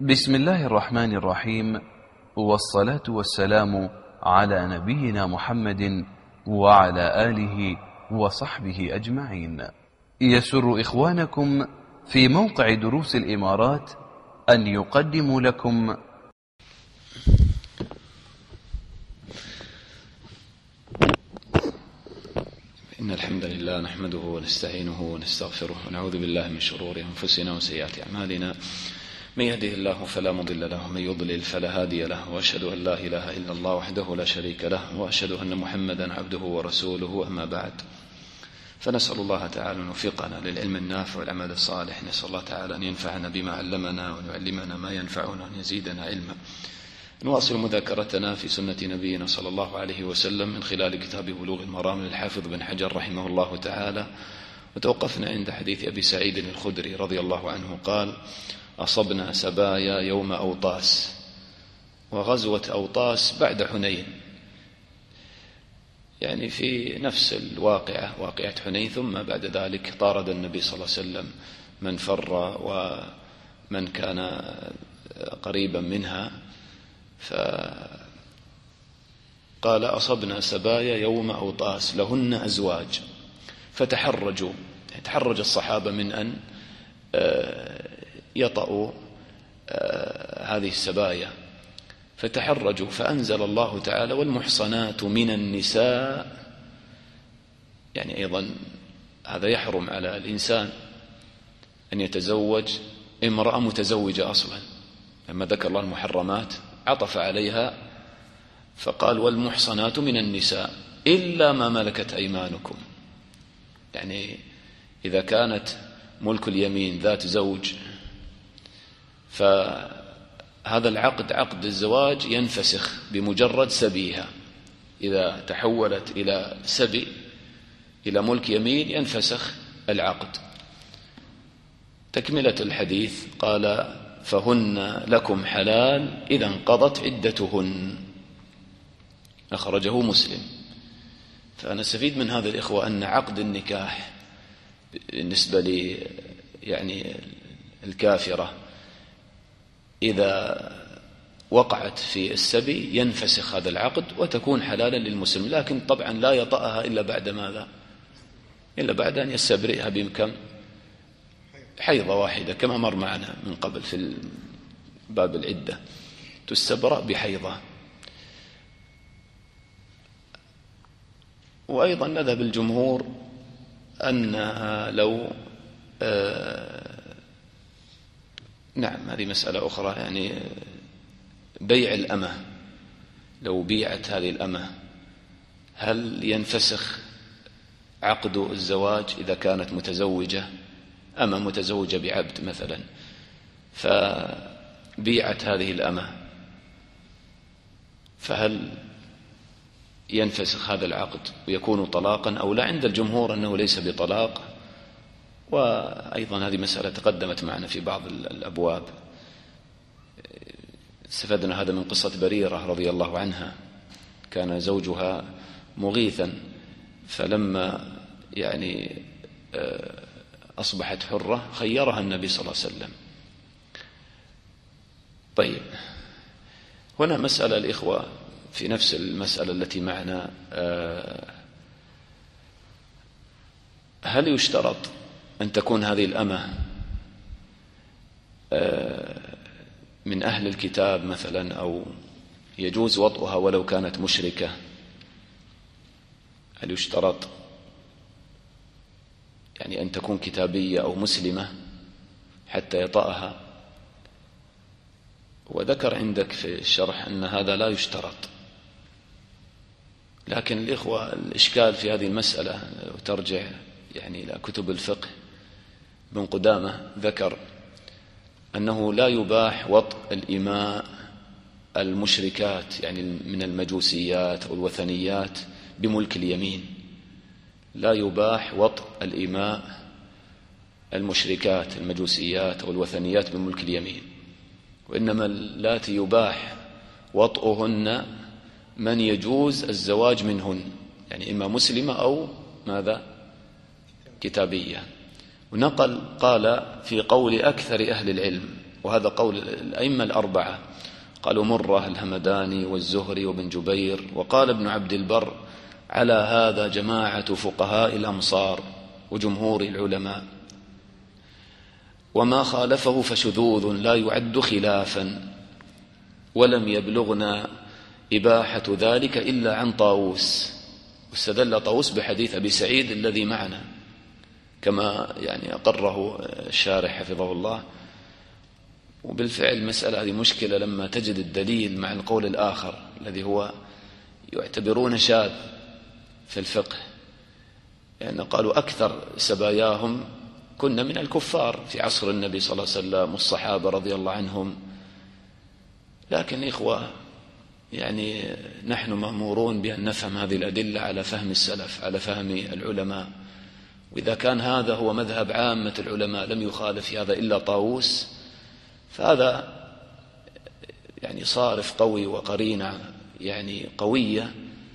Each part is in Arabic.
بسم الله الرحمن الرحيم، والصلاة والسلام على نبينا محمد وعلى آله وصحبه أجمعين. يسر إخوانكم في موقع دروس الإمارات أن يقدموا لكم إن الحمد لله نحمده ونستعينه ونستغفره ونعوذ بالله من شرور أنفسنا وسيئات أعمالنا. من يهده الله فلا مضل له ومن يضلل فلا هادي له، وأشهد أن لا إله إلا الله وحده لا شريك له، وأشهد أن محمدا عبده ورسوله. أما بعد، فنسأل الله تعالى أن يوفقنا للعلم النافع والعمل الصالح. نسأل الله تعالى أن ينفعنا بما علمنا وأن يعلمنا ما ينفعنا وأن يزيدنا علما. نواصل مذاكرتنا في سنة نبينا صلى الله عليه وسلم من خلال كتاب بلوغ المرام للحافظ بن حجر رحمه الله تعالى، وتوقفنا عند حديث أبي سعيد الخدري رضي الله عنه قال: أصبنا سبايا يوم أوطاس. وغزوة أوطاس بعد حنين، يعني في نفس الواقعة، واقعة حنين، ثم بعد ذلك طارد النبي صلى الله عليه وسلم من فر ومن كان قريبا منها. فقال: أصبنا سبايا يوم أوطاس لهن أزواج فتحرجوا، تحرج الصحابة من أن يطأوا هذه السبايا، فتحرجوا، فأنزل الله تعالى: والمحصنات من النساء. يعني أيضا هذا يحرم على الإنسان أن يتزوج امرأة متزوجة أصلا. لما ذكر الله المحرمات عطف عليها فقال: والمحصنات من النساء إلا ما ملكت أيمانكم. يعني إذا كانت ملك اليمين ذات زوج، فهذا العقد، عقد الزواج، ينفسخ بمجرد سبيها. إذا تحولت إلى سبي، إلى ملك يمين، ينفسخ العقد. تكملة الحديث قال: فهن لكم حلال إذا انقضت عدتهن. أخرجه مسلم. فنستفيد من هذا الإخوة أن عقد النكاح بالنسبة لي يعني الكافرة إذا وقعت في السبي ينفسخ هذا العقد وتكون حلالا للمسلم، لكن طبعا لا يطأها إلا بعد ماذا؟ إلا بعد أن يستبرئها بكم؟ حيضة واحدة، كما مر معنا من قبل في باب العدة، تستبرأ بحيضة. وأيضا نذهب الجمهور أنها لو نعم، هذه مسألة أخرى، يعني بيع الأمة، لو بيعت هذه الأمة هل ينفسخ عقد الزواج إذا كانت متزوجة؟ أمة متزوجة بعبد مثلا، فبيعت هذه الأمة، فهل ينفسخ هذا العقد ويكون طلاقا أو لا؟ عند الجمهور أنه ليس بطلاق. وأيضا هذه مسألة تقدمت معنا في بعض الأبواب. استفدنا هذا من قصة بريرة رضي الله عنها، كان زوجها مغيثا، فلما يعني أصبحت حرة خيرها النبي صلى الله عليه وسلم. طيب، هنا مسألة الإخوة في نفس المسألة التي معنا: هل يشترط أن تكون هذه الأمة من أهل الكتاب مثلا، أو يجوز وطئها ولو كانت مشركة؟ هل يشترط يعني أن تكون كتابية أو مسلمة حتى يطأها؟ وذكر عندك في الشرح أن هذا لا يشترط، لكن الإخوة الإشكال في هذه المسألة لو ترجع يعني إلى كتب الفقه، ابن قدامة ذكر أنه لا يباح وطء الإماء المشركات، يعني من المجوسيات أو الوثنيات، بملك اليمين. لا يباح وطء الإماء المشركات المجوسيات أو الوثنيات بملك اليمين، وإنما اللاتي يباح وطئهن من يجوز الزواج منهن، يعني إما مسلمة أو ماذا؟ كتابية. ونقل قال في قول أكثر أهل العلم وهذا قول الأئمة الأربعة، قالوا مرة الهمداني والزهري وابن جبير، وقال ابن عبد البر على هذا جماعة فقهاء الأمصار وجمهور العلماء، وما خالفه فشذوذ لا يعد خلافا، ولم يبلغنا إباحة ذلك إلا عن طاووس. واستدل طاووس بحديث أبي سعيد الذي معنا كما يعني أقره الشارح حفظه الله. وبالفعل المسألة هذه مشكلة لما تجد الدليل مع القول الآخر الذي هو يعتبرون شاذ في الفقه، يعني قالوا أكثر سباياهم كنا من الكفار في عصر النبي صلى الله عليه وسلم والصحابة رضي الله عنهم. لكن إخوة، يعني نحن مأمورون بأن نفهم هذه الأدلة على فهم السلف، على فهم العلماء. وإذا كان هذا هو مذهب عامة العلماء لم يخالف في هذا إلا طاووس، فهذا يعني صارف قوي وقرينة يعني قوية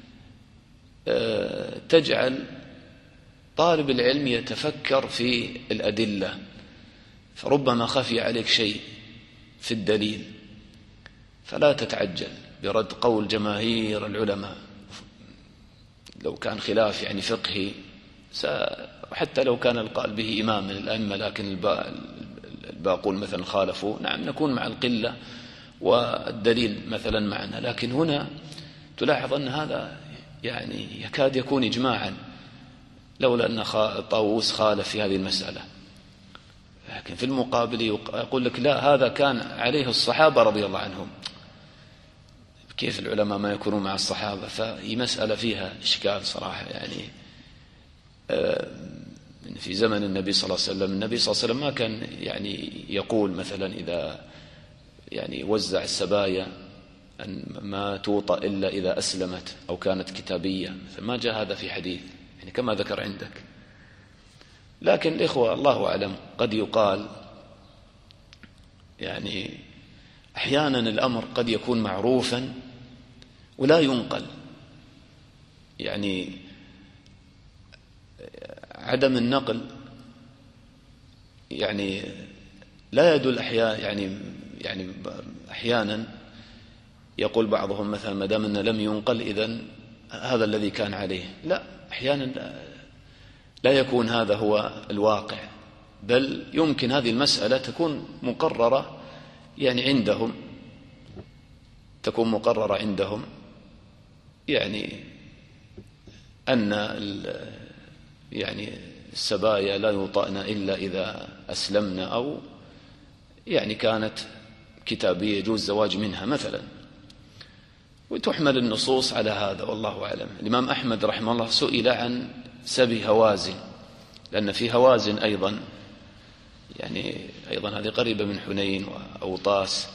تجعل طالب العلم يتفكر في الأدلة، فربما خفي عليك شيء في الدليل، فلا تتعجل برد قول جماهير العلماء لو كان خلاف يعني فقهي، حتى لو كان القائل به إمام من الأئمة لكن الباقون مثلا خالفوا، نعم نكون مع القلة والدليل مثلا معنا. لكن هنا تلاحظ أن هذا يعني يكاد يكون إجماعا، لولا أن طاووس خالف في هذه المسألة. لكن في المقابل يقول لك لا، هذا كان عليه الصحابة رضي الله عنهم، كيف العلماء ما يكونوا مع الصحابة؟ فهي مسألة فيها إشكال صراحة. يعني في زمن النبي صلى الله عليه وسلم، النبي صلى الله عليه وسلم ما كان يعني يقول مثلا إذا يعني وزع السبايا أن ما توطأ إلا إذا أسلمت أو كانت كتابية، ما جاء هذا في حديث يعني كما ذكر عندك. لكن الإخوة الله أعلم قد يقال يعني أحيانا الأمر قد يكون معروفا ولا ينقل، يعني عدم النقل يعني لا يدل يعني أحيانا يقول بعضهم مثلا ما دام أنه لم ينقل إذن هذا الذي كان عليه. لا، أحيانا لا يكون هذا هو الواقع، بل يمكن هذه المسألة تكون مقررة يعني عندهم، تكون مقررة عندهم يعني أن يعني السبايا لا يوطأن إلا إذا أسلمنا، أو يعني كانت كتابية يجوز الزواج منها مثلا، وتحمل النصوص على هذا والله أعلم. الإمام أحمد رحمه الله سئل عن سبي هوازن، لأن في هوازن أيضا يعني أيضا هذه قريبة من حنين وأوطاس.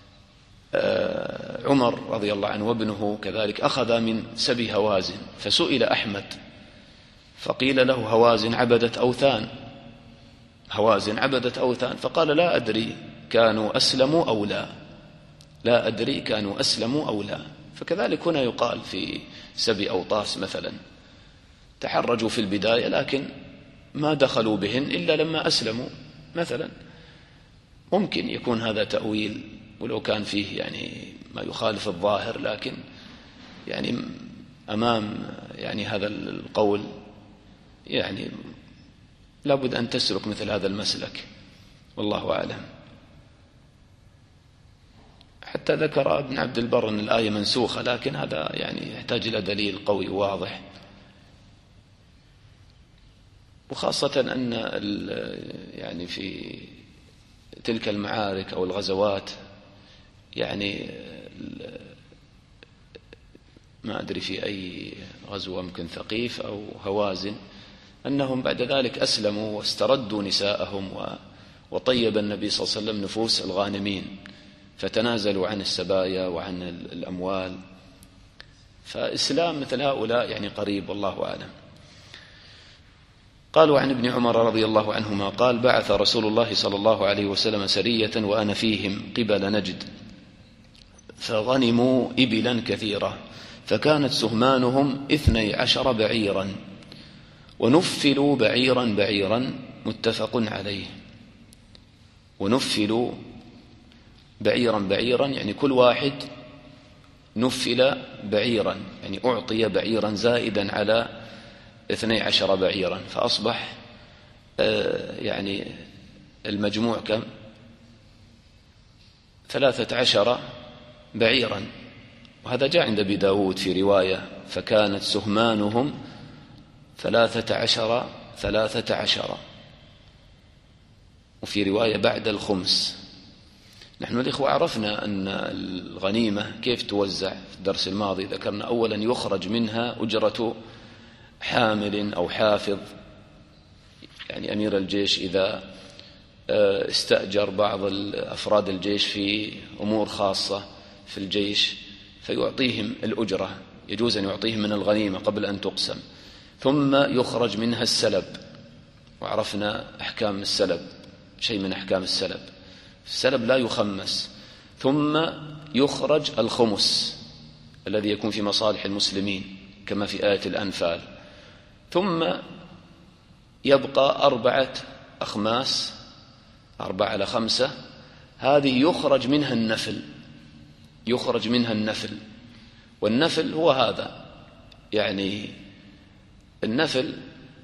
عمر رضي الله عنه وابنه كذلك أخذ من سبي هوازن، فسئل أحمد فقيل له هوازن عبدت أوثان، هوازن عبدت أوثان، فقال لا أدري كانوا أسلموا أو لا، لا أدري كانوا أسلموا أو لا. فكذلك هنا يقال في سبي أوطاس مثلا تحرجوا في البداية لكن ما دخلوا بهن إلا لما أسلموا مثلا. ممكن يكون هذا تأويل ولو كان فيه يعني ما يخالف الظاهر، لكن يعني أمام يعني هذا القول يعني لابد أن تسلك مثل هذا المسلك والله أعلم. حتى ذكر ابن عبد البر أن الآية منسوخة، لكن هذا يعني يحتاج إلى دليل قوي واضح، وخاصة أن يعني في تلك المعارك أو الغزوات يعني ما أدري في أي غزوة، ممكن ثقيف أو هوازن، أنهم بعد ذلك أسلموا واستردوا نساءهم، وطيب النبي صلى الله عليه وسلم نفوس الغانمين، فتنازلوا عن السبايا وعن الأموال. فإسلام مثل هؤلاء يعني قريب والله أعلم. قالوا عن ابن عمر رضي الله عنهما قال بعث رسول الله صلى الله عليه وسلم سرية وأنا فيهم قبل نجد، فغنموا إبلا كثيرة، فكانت سهمانهم 12 بعيرا، ونفلوا بعيرا بعيرا، متفق عليه. ونفلوا بعيرا بعيرا، يعني كل واحد نفل بعيرا، يعني أعطي بعيرا زائدا على 12 بعيرا، فأصبح يعني المجموع كم؟ 13 بعيرا. وهذا جاء عند أبي داود في رواية: فكانت سهمانهم 13. وفي رواية بعد الخمس. نحن الإخوة عرفنا أن الغنيمة كيف توزع في الدرس الماضي، ذكرنا أولا يخرج منها أجرة حامل أو حافظ، يعني أمير الجيش إذا استأجر بعض أفراد الجيش في أمور خاصة في الجيش فيعطيهم الأجرة، يجوز أن يعطيهم من الغنيمة قبل أن تقسم. ثم يخرج منها السلب، وعرفنا أحكام السلب، شيء من أحكام السلب، السلب لا يخمس. ثم يخرج الخمس الذي يكون في مصالح المسلمين كما في آية الأنفال. ثم يبقى 4 أخماس، 4/5، هذه يخرج منها النفل، يخرج منها النفل. والنفل هو هذا، يعني النفل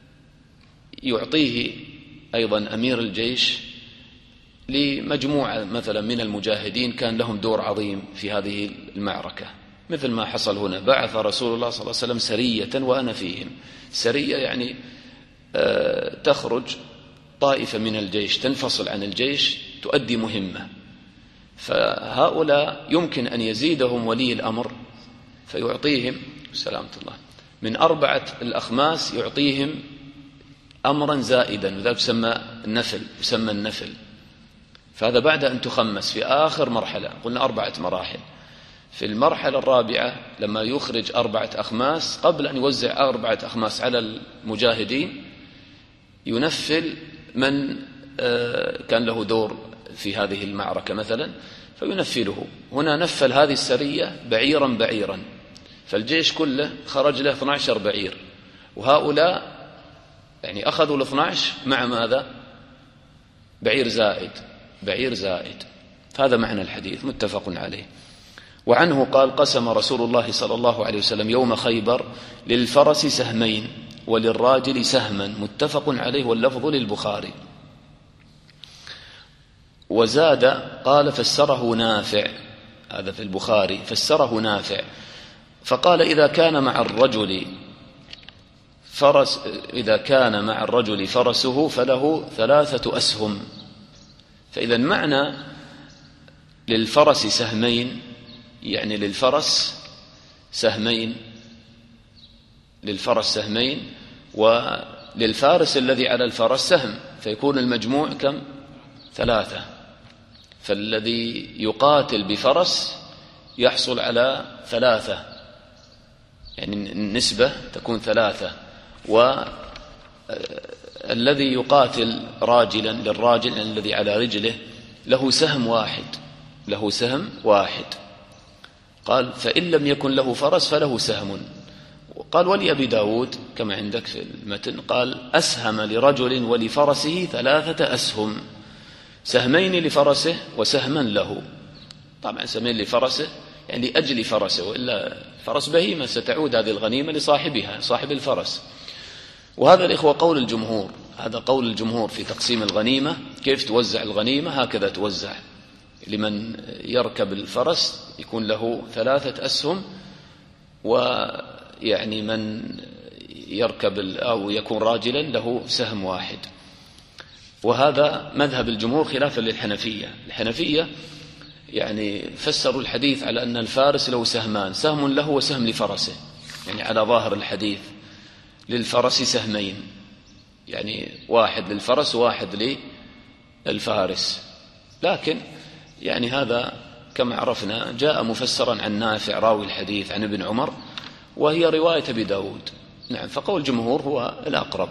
يعطيه أيضا أمير الجيش لمجموعة مثلا من المجاهدين كان لهم دور عظيم في هذه المعركة، مثل ما حصل هنا. بعث رسول الله صلى الله عليه وسلم سرية وأنا فيهم. سرية يعني تخرج طائفة من الجيش، تنفصل عن الجيش، تؤدي مهمة، فهؤلاء يمكن أن يزيدهم ولي الأمر فيعطيهم سلامة الله من 4 الأخماس، يعطيهم أمرا زائدا، وذلك يسمى النفل. فهذا بعد أن تخمس في آخر مرحلة، قلنا 4 مراحل. في المرحلة الرابعة لما يخرج 4 أخماس، قبل أن يوزع 4 أخماس على المجاهدين ينفل من كان له دور في هذه المعركة مثلا، فينفله. هنا نفل هذه السرية بعيرا بعيرا، فالجيش كله خرج له 12 بعير، وهؤلاء يعني أخذوا 12 مع ماذا؟ بعير زائد. هذا معنى الحديث متفق عليه. وعنه قال: قسم رسول الله صلى الله عليه وسلم يوم خيبر للفرس سهمين وللراجل سهما، متفق عليه، واللفظ للبخاري. وزاد قال: فسره نافع، هذا في البخاري، فسره نافع فقال: إذا كان مع الرجل فرسه فله 3 أسهم. فإذا معنى للفرس سهمين، يعني للفرس سهمين، وللفارس الذي على الفرس سهم، فيكون المجموع كم؟ 3. فالذي يقاتل بفرس يحصل على 3، يعني النسبة تكون 3. والذي يقاتل راجلا للراجل الذي على رجله له سهم واحد. قال: فإن لم يكن له فرس فله سهم. قال: ولأبي داود كما عندك في المتن، قال: أسهم لرجل ولفرسه 3 أسهم، سهمين لفرسه وسهما له. طبعا سهمين لفرسه يعني لأجل فرسه، وإلا فرس بهيمة ستعود هذه الغنيمة لصاحبها، صاحب الفرس. وهذا الإخوة قول الجمهور، هذا قول الجمهور في تقسيم الغنيمة. كيف توزع الغنيمة؟ هكذا توزع: لمن يركب الفرس يكون له 3 أسهم، ويعني من يركب أو يكون راجلا له سهم واحد. وهذا مذهب الجمهور خلافا للحنفية. الحنفية يعني فسروا الحديث على أن الفارس له سهمان، سهم له وسهم لفرسه، يعني على ظاهر الحديث للفرس سهمين، يعني واحد للفرس وواحد للفارس. لكن يعني هذا كما عرفنا جاء مفسرا عن نافع راوي الحديث عن ابن عمر، وهي رواية أبي داود. نعم، فقول الجمهور هو الأقرب.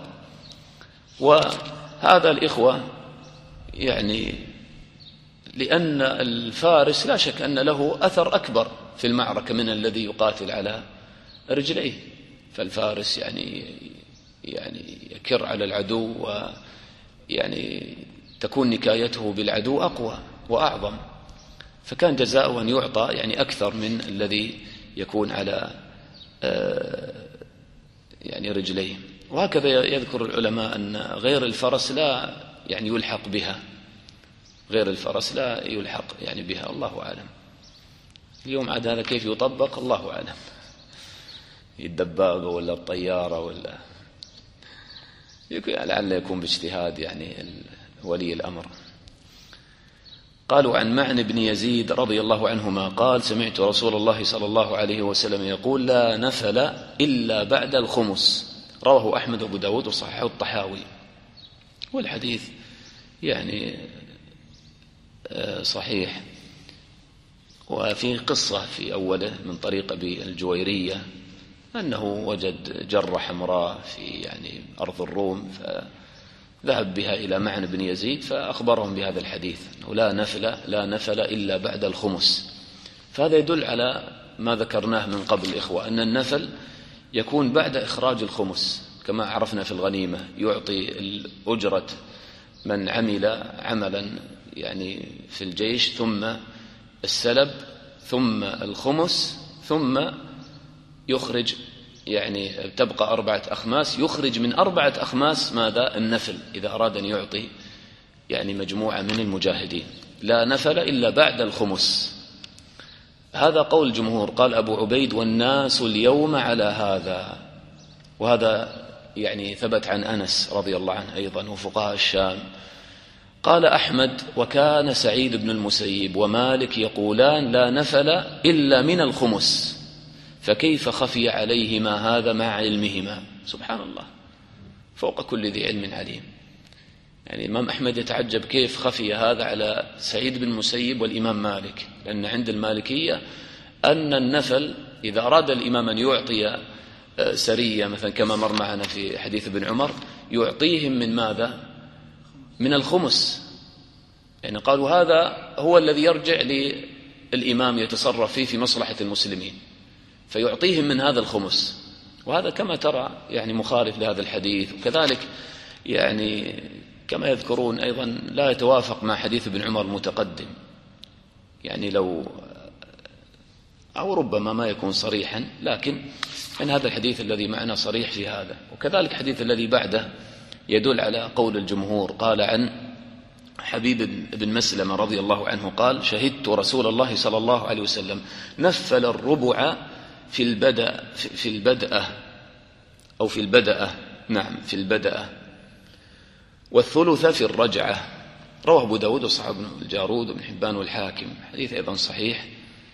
وهذا الإخوة يعني لأن الفارس لا شك أن له أثر أكبر في المعركة من الذي يقاتل على رجليه، فالفارس يعني يكر على العدو، ويعني تكون نكايته بالعدو أقوى وأعظم. فكان جزاؤه أن يعطى يعني أكثر من الذي يكون على يعني رجليه. وهكذا يذكر العلماء أن غير الفرس لا يعني يلحق بها، غير الفرس لا يلحق يعني بها، الله أعلم. اليوم عاد هذا كيف يطبق الله أعلم، الدبابة ولا الطيارة ولا لعل يكون باجتهاد يعني ولي الأمر. قالوا عن معن بن يزيد رضي الله عنهما قال سمعت رسول الله صلى الله عليه وسلم يقول لا نفل إلا بعد الخمس، رواه أحمد وأبو داود وصححه الطحاوي. والحديث يعني صحيح. وفي قصة في أوله من طريق أبي الجويرية أنه وجد جرة حمراء في يعني أرض الروم، فذهب بها إلى معن بن يزيد فأخبرهم بهذا الحديث أنه لا نفل إلا بعد الخمس. فهذا يدل على ما ذكرناه من قبل الإخوة، أن النفل يكون بعد إخراج الخمس، كما عرفنا في الغنيمة يعطي الأجرة من عمل عملا يعني في الجيش، ثم السلب، ثم الخمس، ثم يخرج يعني تبقى 4 أخماس، يخرج من 4 أخماس ماذا؟ النفل، إذا أراد أن يعطي يعني مجموعة من المجاهدين. لا نفل إلا بعد الخمس. هذا قول الجمهور. قال أبو عبيد والناس اليوم على هذا، وهذا يعني ثبت عن أنس رضي الله عنه أيضا وفقهاء الشام. قال أحمد وكان سعيد بن المسيب ومالك يقولان لا نفل إلا من الخمس، فكيف خفي عليهما هذا مع علمهما؟ سبحان الله، فوق كل ذي علم عليم. يعني الإمام أحمد يتعجب كيف خفي هذا على سعيد بن المسيب والإمام مالك، لأن عند المالكية أن النفل إذا أراد الإمام أن يعطي سرية مثلا كما مر معنا في حديث ابن عمر يعطيهم من ماذا؟ من الخمس. يعني قالوا هذا هو الذي يرجع للإمام يتصرف فيه في مصلحة المسلمين، فيعطيهم من هذا الخمس. وهذا كما ترى يعني مخالف لهذا الحديث، وكذلك يعني كما يذكرون أيضا لا يتوافق مع حديث ابن عمر المتقدم، يعني لو أو ربما ما يكون صريحا، لكن من هذا الحديث الذي معنا صريح في هذا. وكذلك الحديث الذي بعده يدل على قول الجمهور. قال عن حبيب بن مسلمة رضي الله عنه قال شهدت رسول الله صلى الله عليه وسلم نفل الربع في البدأة والثلث في الرجعة، رواه أبو داود وصححه ابن الجارود وابن حبان والحاكم، حديث أيضا صحيح.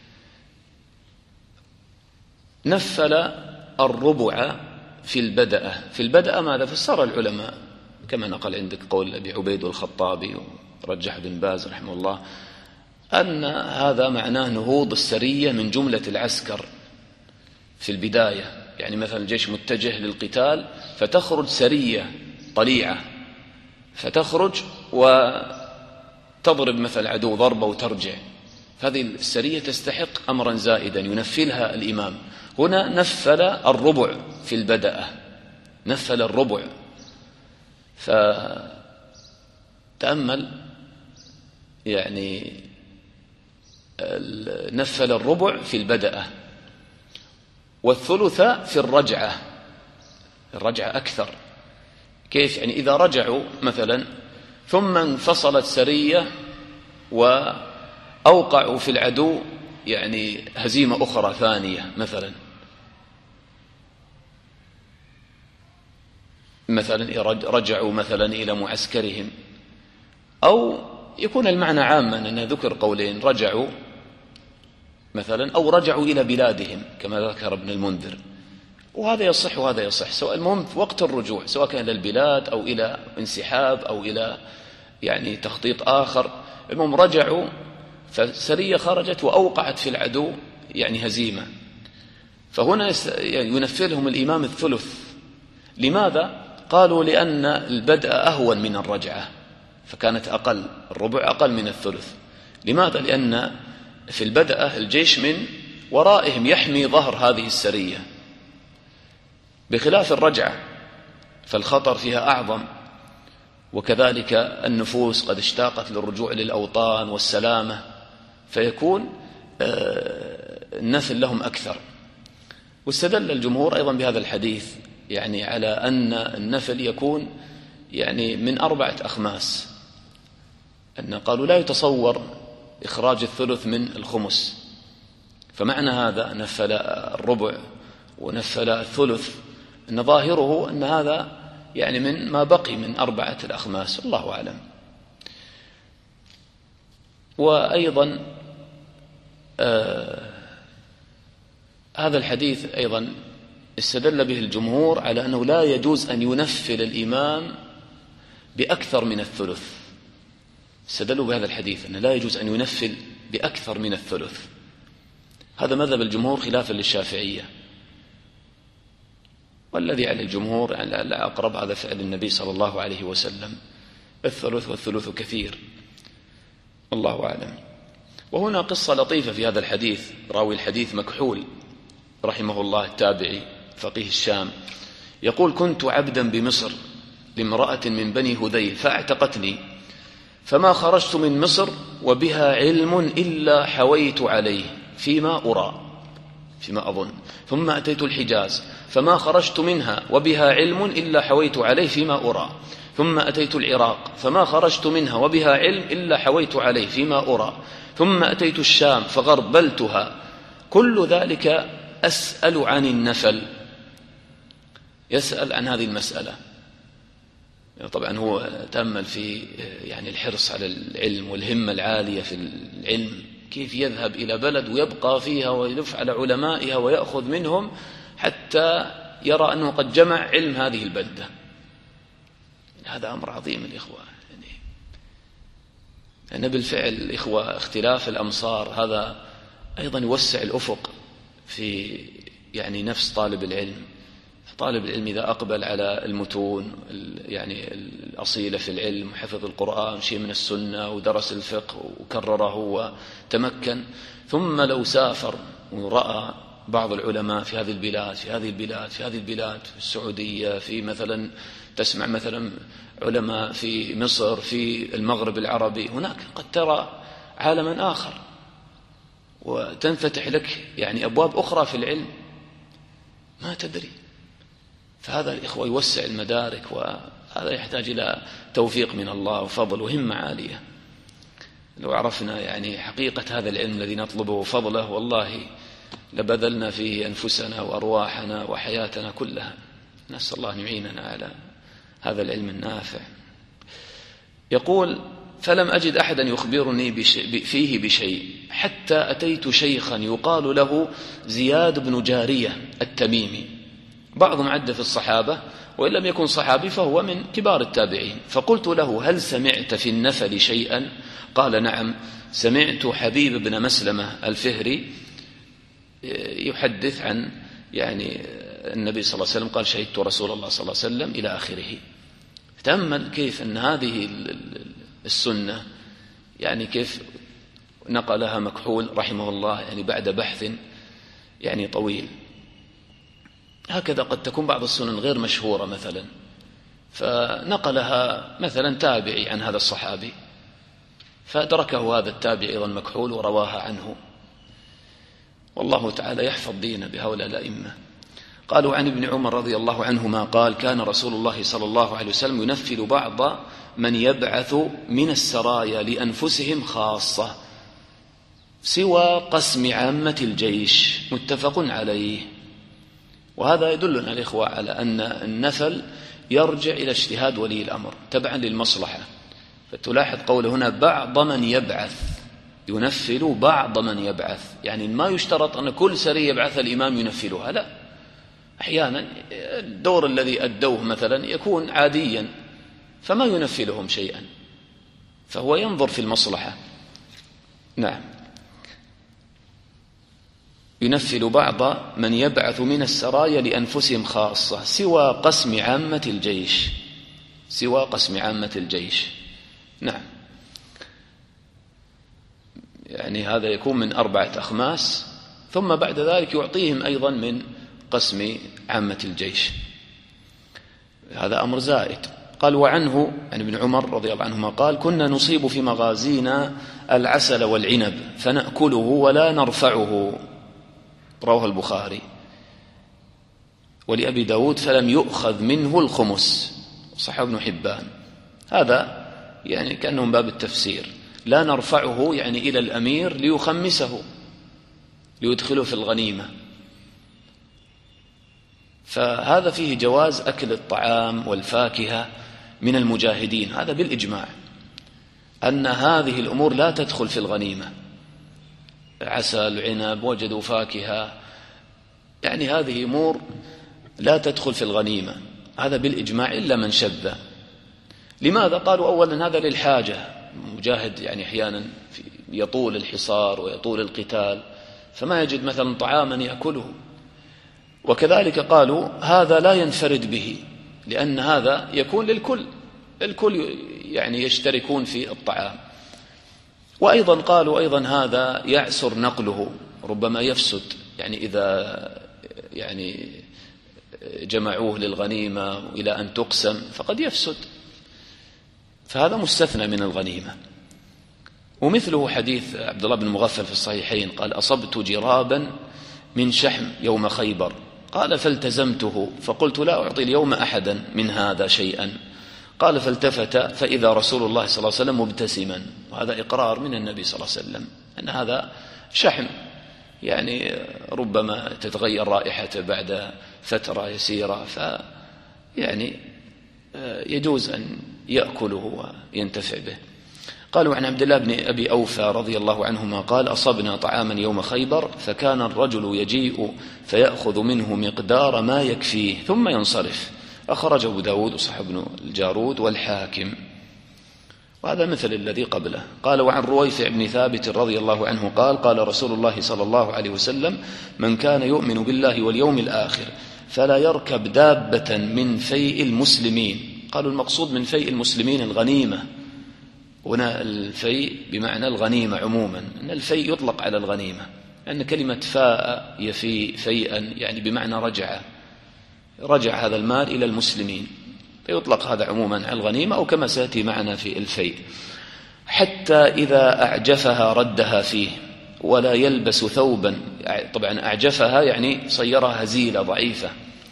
نفل الربع في البدأة ماذا؟ فسر العلماء كما نقل عندك قول أبي عبيد والخطابي ورجح بن باز رحمه الله أن هذا معناه نهوض السرية من جملة العسكر في البداية. يعني مثلا الجيش متجه للقتال فتخرج سرية طليعة، فتخرج وتضرب مثل العدو ضربة وترجع، هذه السرية تستحق أمرا زائدا ينفلها الإمام. هنا نفل الربع في البدأة، نفل الربع. فتأمل يعني نفل الربع في البدأة، والثلث في الرجعة أكثر. كيف؟ يعني إذا رجعوا مثلا ثم انفصلت سرية وأوقعوا في العدو يعني هزيمة أخرى ثانية، مثلا رجعوا مثلا إلى معسكرهم، أو يكون المعنى عاما أن ذكر قولين، رجعوا مثلا أو رجعوا إلى بلادهم كما ذكر ابن المنذر، وهذا يصح وهذا يصح، سواء المهم في وقت الرجوع سواء كان إلى البلاد أو إلى انسحاب أو إلى يعني تخطيط آخر، المهم رجعوا فالسرية خرجت وأوقعت في العدو يعني هزيمة، فهنا ينفلهم الإمام الثلث. لماذا؟ قالوا لأن البدء أهون من الرجعة، فكانت أقل، الربع أقل من الثلث. لماذا؟ لأن في البدء الجيش من ورائهم يحمي ظهر هذه السرية، بخلاف الرجعة فالخطر فيها أعظم، وكذلك النفوس قد اشتاقت للرجوع للأوطان والسلامة، فيكون النفل لهم أكثر. واستدل الجمهور أيضا بهذا الحديث يعني على أن النفل يكون يعني من 4 أخماس، أن قالوا لا يتصور إخراج الثلث من الخمس، فمعنى هذا نفل الربع ونفل الثلث أن ظاهره أن هذا يعني من ما بقي من 4 الأخماس، الله أعلم. وأيضا هذا الحديث أيضا استدل به الجمهور على أنه لا يجوز أن ينفل الإمام بأكثر من الثلث. استدلوا بهذا الحديث أنه لا يجوز أن ينفل بأكثر من الثلث. هذا مذهب الجمهور خلافا للشافعية، والذي على الجمهور على أقرب هذا فعل النبي صلى الله عليه وسلم، الثلث والثلث كثير، الله أعلم. وهنا قصة لطيفة في هذا الحديث. راوي الحديث مكحول رحمه الله التابعي فقيه الشام يقول: كنت عبدا بمصر لامرأة من بني هذيل فاعتقتني، فما خرجت من مصر وبها علم إلا حويت عليه فيما أرى، فيما أظن، ثم أتيت الحجاز فما خرجت منها وبها علم إلا حويت عليه فيما أرى، ثم أتيت العراق فما خرجت منها وبها علم إلا حويت عليه فيما أرى، ثم أتيت الشام فغربلتها، كل ذلك أسأل عن النفل. يسأل عن هذه المسألة. طبعا هو تأمل في يعني الحرص على العلم والهمة العالية في العلم، كيف يذهب إلى بلد ويبقى فيها ويلف على علمائها ويأخذ منهم حتى يرى أنه قد جمع علم هذه البلدة. هذا أمر عظيم الإخوة، يعني بالفعل الإخوة اختلاف الأمصار هذا أيضا يوسع الأفق في يعني نفس طالب العلم. طالب العلم إذا أقبل على المتون يعني الأصيلة في العلم وحفظ القرآن شيء من السنة ودرس الفقه وكرره وتمكن، ثم لو سافر ورأى بعض العلماء في هذه البلاد في السعودية، في مثلا تسمع مثلا علماء في مصر، في المغرب العربي، هناك قد ترى عالما آخر وتنفتح لك يعني أبواب أخرى في العلم ما تدري. فهذا الإخوة يوسع المدارك، وهذا يحتاج إلى توفيق من الله وفضل وهمة عالية. لو عرفنا يعني حقيقة هذا العلم الذي نطلبه وفضله والله لبذلنا فيه أنفسنا وأرواحنا وحياتنا كلها. نسأل الله أن يعيننا على هذا العلم النافع. يقول: فلم أجد أحدا يخبرني فيه بشيء حتى أتيت شيخا يقال له زياد بن جارية التميمي، بعضهم عد في الصحابة وإن لم يكن صحابي فهو من كبار التابعين، فقلت له: هل سمعت في النفل شيئا؟ قال: نعم، سمعت حبيب بن مسلمة الفهري يحدث عن يعني النبي صلى الله عليه وسلم قال: شهدت رسول الله صلى الله عليه وسلم إلى آخره. تأمل كيف أن هذه السنة يعني كيف نقلها مكحول رحمه الله يعني بعد بحث يعني طويل. هكذا قد تكون بعض السنن غير مشهورة مثلا، فنقلها مثلا تابعي عن هذا الصحابي، فأدركه هذا التابعي أيضا مكحول ورواها عنه. والله تعالى يحفظ دينه بهؤلاء الأئمة. قالوا عن ابن عمر رضي الله عنهما قال: كان رسول الله صلى الله عليه وسلم ينفل بعض من يبعث من السرايا لأنفسهم خاصة سوى قسم عامة الجيش، متفق عليه. وهذا يدلنا الإخوة على أن النفل يرجع إلى اجتهاد ولي الأمر تبعا للمصلحة. فتلاحظ قوله هنا: بعض من يبعث، ينفل بعض من يبعث، يعني ما يشترط أن كل سرية يبعث الإمام ينفلها، لا، أحيانا الدور الذي أدوه مثلا يكون عاديا فما ينفلهم شيئا، فهو ينظر في المصلحة. نعم، ينفل بعض من يبعث من السرايا لأنفسهم خاصة سوى قسم عامة الجيش، سوى قسم عامة الجيش. نعم، يعني هذا يكون من 4 أخماس، ثم بعد ذلك يعطيهم أيضا من قسم عامة الجيش. هذا أمر زائد قال وعنه يعني ابن عمر رضي الله عنهما قال كنا نصيب في مغازينا العسل والعنب فنأكله ولا نرفعه، رواه البخاري. ولأبي داود فلم يؤخذ منه الخمس، صح ابن حبان. هذا يعني كأنه من باب التفسير، لا نرفعه يعني إلى الأمير ليخمسه ليدخله في الغنيمة. فهذا فيه جواز أكل الطعام والفاكهة من المجاهدين، هذا بالإجماع أن هذه الأمور لا تدخل في الغنيمة، عسل عنب وجدوا فاكهة، يعني هذه أمور لا تدخل في الغنيمة، هذا بالإجماع إلا من شذ. لماذا؟ قالوا أولا هذا للحاجة، مجاهد يعني أحيانا يطول الحصار ويطول القتال فما يجد مثلا طعاما يأكله. وكذلك قالوا هذا لا ينفرد به، لأن هذا يكون للكل، الكل يعني يشتركون في الطعام. وأيضا قالوا أيضا هذا يعسر نقله، ربما يفسد، يعني إذا يعني جمعوه للغنيمة إلى أن تقسم فقد يفسد، فهذا مستثنى من الغنيمة. ومثله حديث عبد الله بن مغفل في الصحيحين قال أصبت جرابا من شحم يوم خيبر، قال فالتزمته فقلت لا أعطي اليوم أحدا من هذا شيئا، قال فالتفت فإذا رسول الله صلى الله عليه وسلم مبتسما، وهذا إقرار من النبي صلى الله عليه وسلم أن هذا شحم، يعني ربما تتغير رائحته بعد فترة يسيرة، فيعني يجوز أن يأكله وينتفع به. قالوا عن عبد الله بن أبي أوفى رضي الله عنهما قال أصبنا طعاما يوم خيبر فكان الرجل يجيء فيأخذ منه مقدار ما يكفيه ثم ينصرف، أخرجه أبو داود وصححه ابن الجارود والحاكم، وهذا مثل الذي قبله. قال وعن رويفع بن ثابت رضي الله عنه قال قال رسول الله صلى الله عليه وسلم من كان يؤمن بالله واليوم الآخر فلا يركب دابة من فيء المسلمين. قالوا المقصود من فيء المسلمين الغنيمة، هنا الفيء بمعنى الغنيمة عموما، أن الفيء يطلق على الغنيمة، أن كلمة فاء يفي فيئا يعني بمعنى رجع هذا المال إلى المسلمين، فيطلق هذا عموما على الغنيمة، أو كما سيأتي معنا في الفيء. حتى إذا أعجفها ردها فيه ولا يلبس ثوبا، طبعا أعجفها يعني صيرها هزيلة ضعيفة،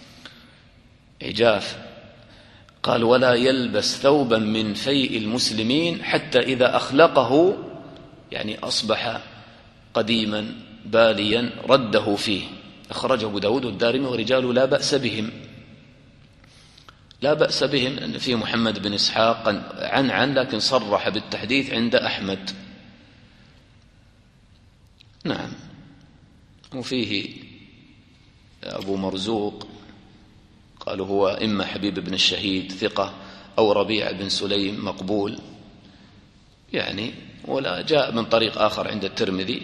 عجاف. قال ولا يلبس ثوبا من فيء المسلمين حتى إذا أخلقه يعني أصبح قديما باليا رده فيه، أخرجه أبو داود والدارمي ورجاله لا بأس بهم، لا بأس بهم، أن فيه محمد بن إسحاق عن لكن صرح بالتحديث عند أحمد. نعم. وفيه أبو مرزوق قالوا هو إما حبيب بن الشهيد ثقة أو ربيع بن سليم مقبول، يعني ولا جاء من طريق آخر عند الترمذي،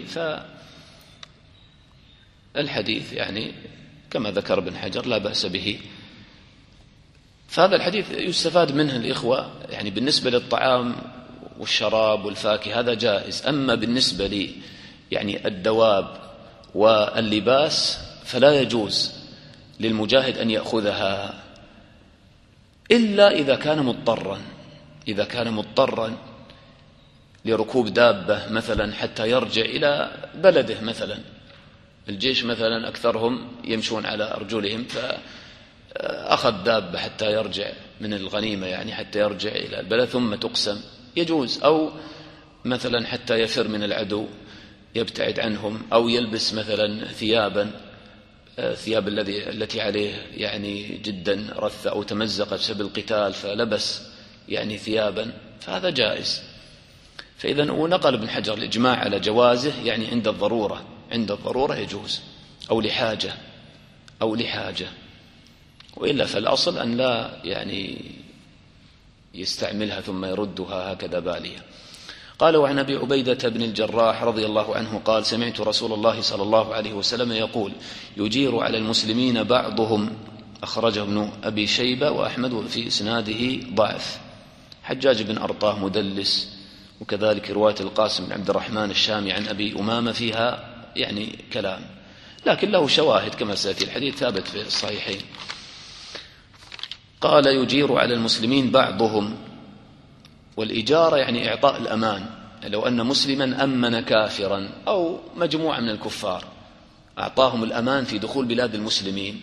فالحديث يعني كما ذكر ابن حجر لا بأس به. فهذا الحديث يستفاد منه الإخوة يعني بالنسبة للطعام والشراب والفاكهة هذا جائز، أما بالنسبة لي يعني الدواب واللباس فلا يجوز للمجاهد أن يأخذها إلا إذا كان مضطرا لركوب دابة مثلا حتى يرجع إلى بلده، مثلا الجيش مثلا أكثرهم يمشون على أرجلهم فأخذ دابة حتى يرجع من الغنيمة، يعني حتى يرجع إلى البلد ثم تقسم، يجوز. أو مثلا حتى يفر من العدو يبتعد عنهم، أو يلبس مثلا ثياب التي عليه يعني جدا رثة أو تمزقت بسبب القتال فلبس يعني ثيابا، فهذا جائز. فإذا ونقل ابن حجر الإجماع على جوازه يعني عند الضرورة يجوز، أو لحاجة، وإلا فالأصل أن لا يعني يستعملها ثم يردها هكذا بالية. قال وعن أبي عبيدة بن الجراح رضي الله عنه قال سمعت رسول الله صلى الله عليه وسلم يقول يجير على المسلمين بعضهم، أخرجه ابن أبي شيبة وأحمد في إسناده ضعف. حجاج بن أرطاه مدلس، وكذلك رواية القاسم بن عبد الرحمن الشامي عن أبي أمامة فيها يعني كلام، لكن له شواهد كما سيأتي، الحديث ثابت في الصحيحين. قال يجير على المسلمين بعضهم، والإجارة يعني إعطاء الأمان. لو أن مسلما أمن كافرا أو مجموعة من الكفار أعطاهم الأمان في دخول بلاد المسلمين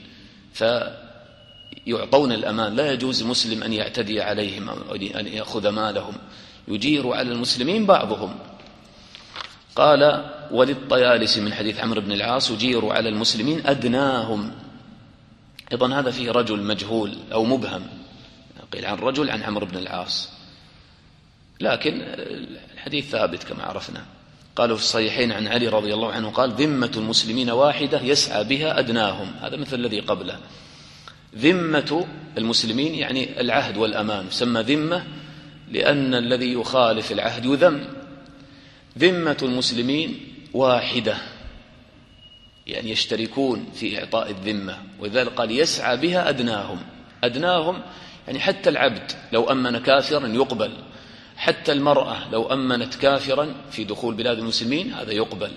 فيعطون الأمان، لا يجوز مسلم أن يعتدي عليهم أو أن يأخذ مالهم. يجير على المسلمين بعضهم. قال وللطيالسي من حديث عمرو بن العاص يجير على المسلمين أدناهم. أيضا هذا فيه رجل مجهول أو مبهم، قيل عن رجل عن عمرو بن العاص، لكن الحديث ثابت كما عرفنا. قالوا في الصحيحين عن علي رضي الله عنه قال ذمة المسلمين واحدة يسعى بها أدناهم. هذا مثل الذي قبله. ذمة المسلمين يعني العهد والأمان، يسمى ذمة لأن الذي يخالف العهد يذم. ذمة المسلمين واحدة يعني يشتركون في إعطاء الذمة، ولذلك قال يسعى بها أدناهم. أدناهم يعني حتى العبد لو أمن كافرا يقبل، حتى المرأة لو أمنت كافرا في دخول بلاد المسلمين هذا يقبل.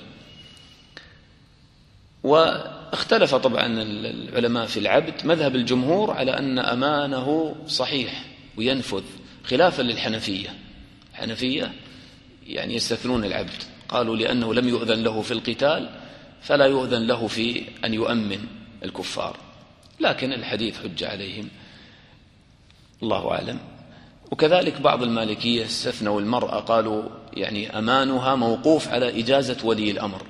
واختلف طبعا العلماء في العبد. مذهب الجمهور على أن أمانه صحيح وينفذ، خلافا للحنفية. الحنفية يعني يستثنون العبد، قالوا لأنه لم يؤذن له في القتال فلا يؤذن له في أن يؤمن الكفار، لكن الحديث حجة عليهم، الله أعلم. وكذلك بعض المالكية استثنوا المرأة، قالوا يعني أمانها موقوف على إجازة ولي الأمر.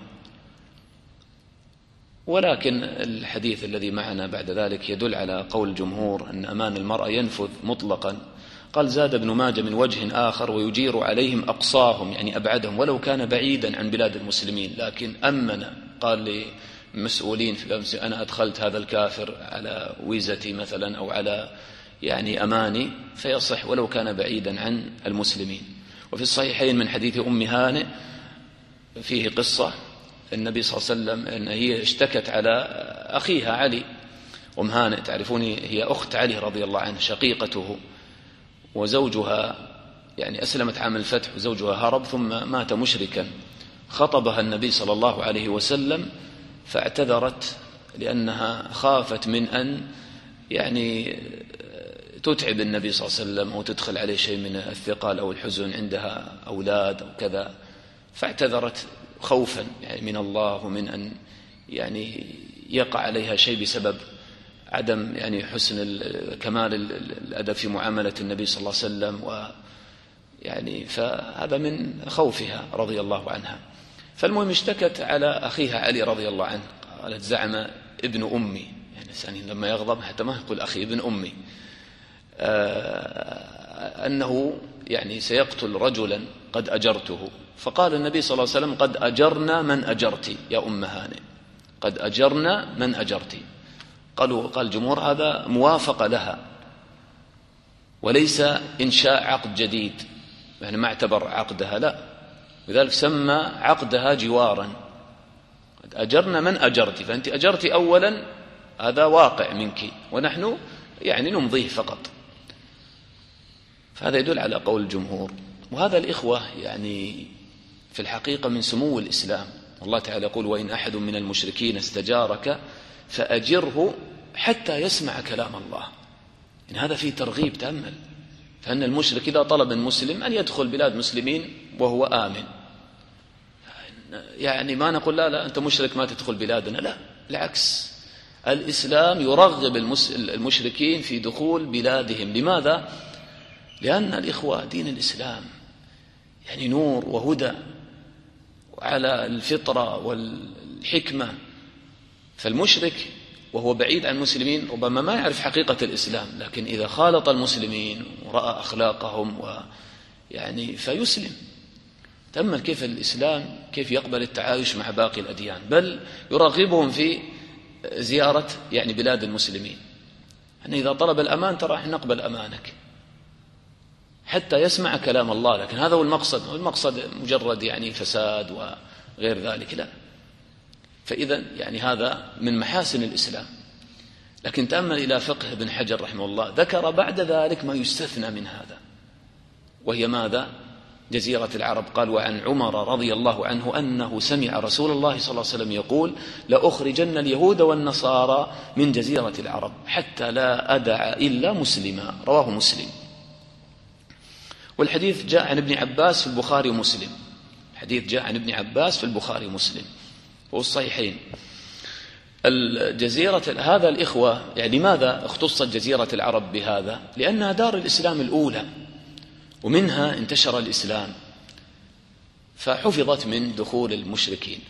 ولكن الحديث الذي معنا بعد ذلك يدل على قول الجمهور أن أمان المرأة ينفذ مطلقا. قال زاد ابن ماجه من وجه آخر ويجير عليهم أقصاهم يعني أبعدهم ولو كان بعيدا عن بلاد المسلمين، لكن أمن. قال للمسؤولين في أنا أدخلت هذا الكافر على ويزتي مثلا أو على يعني أماني، فيصح ولو كان بعيدا عن المسلمين. وفي الصحيحين من حديث أم هانئ فيه قصة النبي صلى الله عليه وسلم أن هي اشتكت على أخيها علي. أم هانئ تعرفوني هي أخت علي رضي الله عنه، شقيقته، وزوجها يعني أسلمت عام الفتح وزوجها هرب ثم مات مشركا. خطبها النبي صلى الله عليه وسلم فاعتذرت لأنها خافت من أن يعني تتعب النبي صلى الله عليه وسلم أو تدخل عليه شيء من الثقل أو الحزن، عندها أولاد أو كذا، فاعتذرت خوفا يعني من الله ومن أن يعني يقع عليها شيء بسبب عدم يعني حسن كمال الأدب في معاملة النبي صلى الله عليه وسلم، ويعني فهذا من خوفها رضي الله عنها. فالمهم اشتكت على أخيها علي رضي الله عنه، قالت زعم ابن أمي، يعني الإنسان لما يغضب حتى ما يقول أخي ابن أمي، أنه يعني سيقتل رجلا قد أجرته. فقال النبي صلى الله عليه وسلم قد أجرنا من أجرت يا أم هانئ، قد أجرنا من أجرت. قال الجمهور هذا موافقة لها وليس إنشاء عقد جديد، يعني ما اعتبر عقدها، لا، لذلك سمى عقدها جوارا. قد أجرنا من أجرت، فأنت أجرت أولا، هذا واقع منك ونحن يعني نمضيه فقط. فهذا يدل على قول الجمهور. وهذا الإخوة يعني في الحقيقة من سمو الإسلام. الله تعالى يقول وإن أحد من المشركين استجارك فأجره حتى يسمع كلام الله. يعني هذا فيه ترغيب، تأمل، فأن المشرك إذا طلب المسلم أن يدخل بلاد مسلمين وهو آمن، يعني ما نقول لا أنت مشرك ما تدخل بلادنا، لا، بالعكس، الإسلام يرغب المشركين في دخول بلادهم. لماذا؟ لأن الإخوة دين الإسلام يعني نور وهدى وعلى الفطرة والحكمة، فالمشرك وهو بعيد عن المسلمين ربما ما يعرف حقيقة الإسلام، لكن إذا خالط المسلمين ورأى أخلاقهم يعني فيسلم. تأمل كيف الإسلام كيف يقبل التعايش مع باقي الأديان، بل يرغبهم في زيارة يعني بلاد المسلمين. يعني إذا طلب الأمان ترى احنا نقبل أمانك حتى يسمع كلام الله، لكن هذا هو المقصد، والمقصد مجرد يعني فساد وغير ذلك، لا. فإذا يعني هذا من محاسن الإسلام. لكن تأمل إلى فقه ابن حجر رحمه الله، ذكر بعد ذلك ما يستثنى من هذا، وهي ماذا؟ جزيرة العرب. قال: وعن عمر رضي الله عنه أنه سمع رسول الله صلى الله عليه وسلم يقول: لأخرجن اليهود والنصارى من جزيرة العرب حتى لا أدع إلا مسلما. رواه مسلم. والحديث جاء عن ابن عباس في البخاري ومسلم. الحديث جاء عن ابن عباس في البخاري ومسلم والصحيحين. الجزيرة هذا الإخوة، يعني لماذا اختصت جزيرة العرب بهذا؟ لأنها دار الإسلام الأولى، ومنها انتشر الإسلام، فحفظت من دخول المشركين.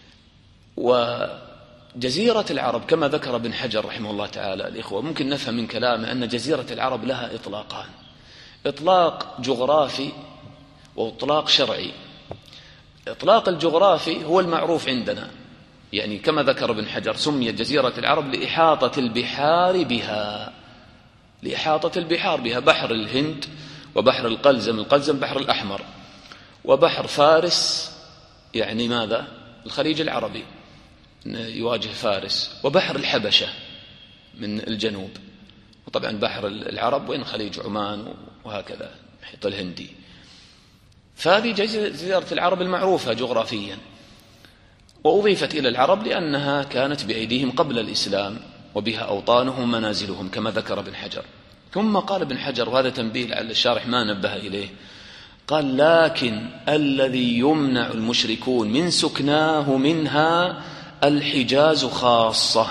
وجزيرة العرب كما ذكر ابن حجر رحمه الله تعالى، الإخوة ممكن نفهم من كلامه أن جزيرة العرب لها إطلاقان: إطلاق جغرافي وإطلاق شرعي. إطلاق الجغرافي هو المعروف عندنا، يعني كما ذكر ابن حجر سميت جزيرة العرب لإحاطة البحار بها، لإحاطة البحار بها، بحر الهند وبحر القلزم بحر الأحمر، وبحر فارس يعني ماذا؟ الخليج العربي يواجه فارس، وبحر الحبشة من الجنوب، وطبعا بحر العرب وين خليج عمان وهكذا المحيط الهندي. فهذه جزيرة العرب المعروفة جغرافيا، وأضيفت إلى العرب لأنها كانت بأيديهم قبل الإسلام، وبها أوطانهم ومنازلهم كما ذكر ابن حجر. ثم قال ابن حجر، وهذا تنبيه لعل الشارح ما نبه إليه، قال: لكن الذي يمنع المشركون من سكناه منها الحجاز خاصة.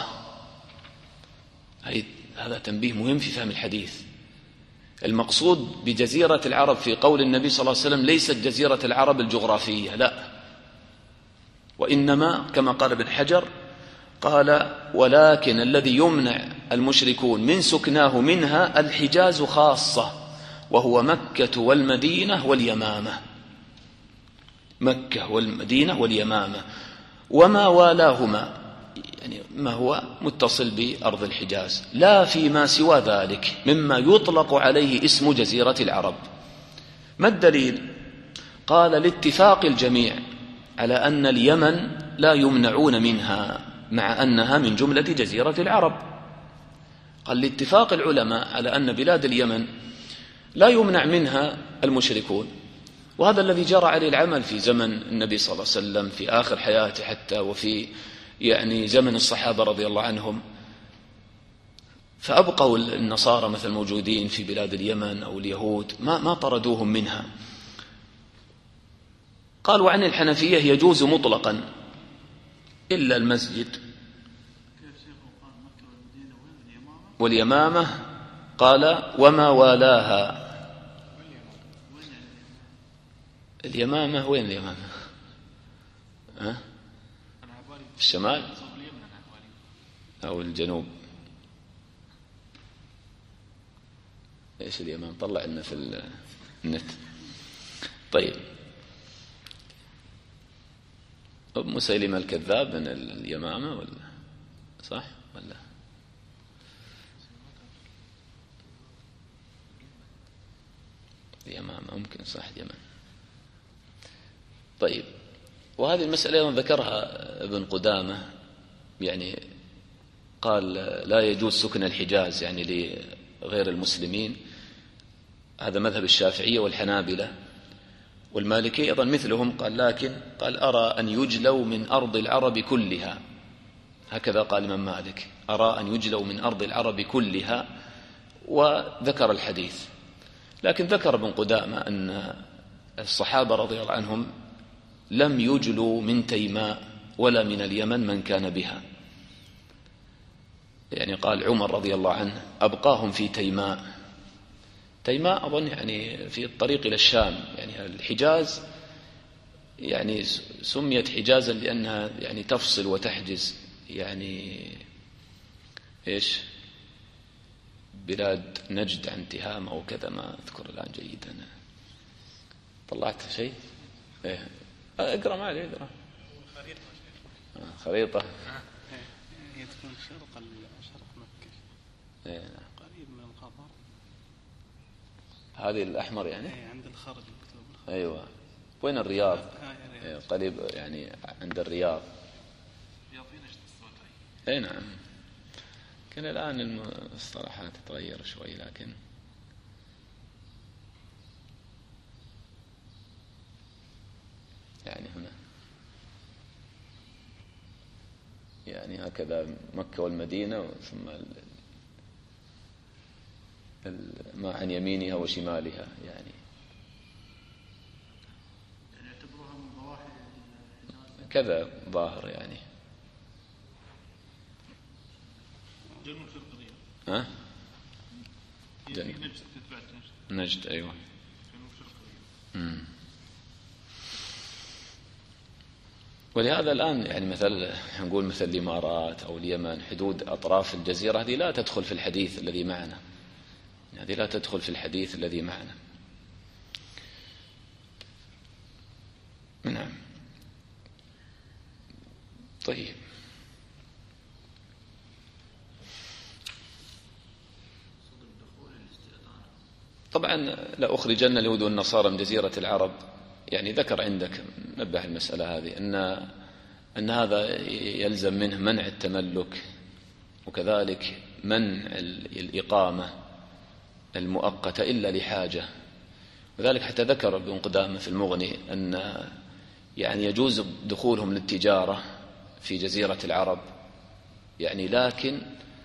هذا تنبيه مهم في فهم الحديث. المقصود بجزيرة العرب في قول النبي صلى الله عليه وسلم ليست جزيرة العرب الجغرافية، لا، وإنما كما قال ابن حجر قال: ولكن الذي يمنع المشركون من سكناه منها الحجاز خاصة، وهو مكة والمدينة واليمامة. مكة والمدينة واليمامة وما والاهما، يعني ما هو متصل بأرض الحجاز، لا فيما سوى ذلك مما يطلق عليه اسم جزيرة العرب. ما الدليل؟ قال: لاتفاق الجميع على أن اليمن لا يمنعون منها مع أنها من جملة جزيرة العرب. قال: لاتفاق العلماء على أن بلاد اليمن لا يمنع منها المشركون، وهذا الذي جرى عليه العمل في زمن النبي صلى الله عليه وسلم في آخر حياته حتى، وفي يعني زمن الصحابة رضي الله عنهم، فأبقوا النصارى مثل موجودين في بلاد اليمن أو اليهود ما طردوهم منها. قال: وعن الحنفية يجوز مطلقا إلا المسجد واليمامة. قال: وما والاها. اليمامة وين اليمامة؟ في الشمال أو الجنوب؟ إيش اليمامة؟ طلع لنا في النت. طيب، مسيلمة الكذاب من اليمامة ولا صح ولا؟ اليمامة ممكن صح، اليمن. طيب، وهذه المسألة أيضا ذكرها ابن قدامة، يعني قال: لا يجوز سكن الحجاز يعني لغير المسلمين. هذا مذهب الشافعية والحنابلة والمالكية أيضا مثلهم. قال: لكن قال: أرى أن يجلوا من أرض العرب كلها. هكذا قال الإمام مالك: أرى أن يجلوا من أرض العرب كلها، وذكر الحديث. لكن ذكر ابن قدامة أن الصحابة رضي الله عنهم لم يجلوا من تيماء ولا من اليمن من كان بها، يعني قال عمر رضي الله عنه: أبقاهم في تيماء. تيماء أظن يعني في الطريق إلى الشام، يعني الحجاز يعني سميت حجازا لأنها يعني تفصل وتحجز، يعني إيش، بلاد نجد عن تهام أو كذا، ما أذكر الآن جيدا. طلعت شيء؟ إيه. اقرأ معي، اقرأ. خريطة. هي تكون شرق مكة. إيه. قريب من الخضر. هذه الأحمر يعني؟ إيه، عند الخرج مكتوب. أيوة. وين الرياض؟ إيه، قريب يعني عند الرياض. أي نعم. لكن الآن المصطلحات تتغير شوي، لكن يعني هنا يعني هكذا مكة والمدينة ثم ما عن يمينها وشمالها يعني يعتبروها من ضواحي كذا ظاهر يعني. جنوب شرق الرياض. ها؟ نجد تتبع نجد أيوة. جنوب شرق الرياض. ولهذا الآن يعني مثلا نقول مثل الإمارات أو اليمن حدود أطراف الجزيرة هذه لا تدخل في الحديث الذي معنا، هذه لا تدخل في الحديث الذي معنا. نعم. طيب طبعا لأخرجن اليهود والنصارى من جزيرة العرب، يعني ذكر عندك نبه المسألة هذه أن هذا يلزم منه منع التملك وكذلك منع الإقامة المؤقتة إلا لحاجة. وذلك حتى ذكر ابن قدامة في المغني أن يعني يجوز دخولهم للتجارة في جزيرة العرب يعني، لكن